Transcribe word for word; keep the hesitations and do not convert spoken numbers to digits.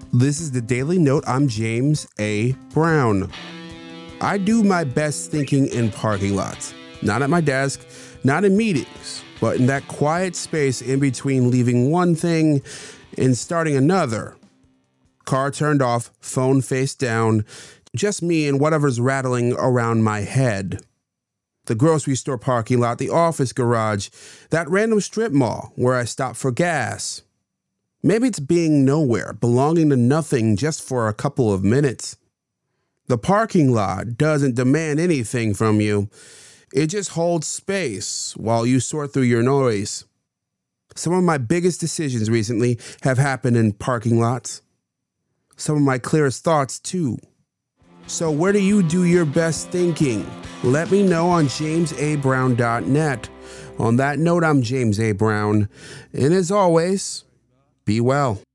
This is the Daily Note. I'm James A. Brown. I do my best thinking in parking lots, not at my desk, not in meetings, but in that quiet space in between leaving one thing and starting another. Car turned off, phone face down, just me and whatever's rattling around my head. The grocery store parking lot, the office garage, that random strip mall where I stop for gas. Maybe it's being nowhere, belonging to nothing just for a couple of minutes. The parking lot doesn't demand anything from you. It just holds space while you sort through your noise. Some of my biggest decisions recently have happened in parking lots. Some of my clearest thoughts, too. So where do you do your best thinking? Let me know on james a brown dot net. On that note, I'm James A. Brown. And as always, be well.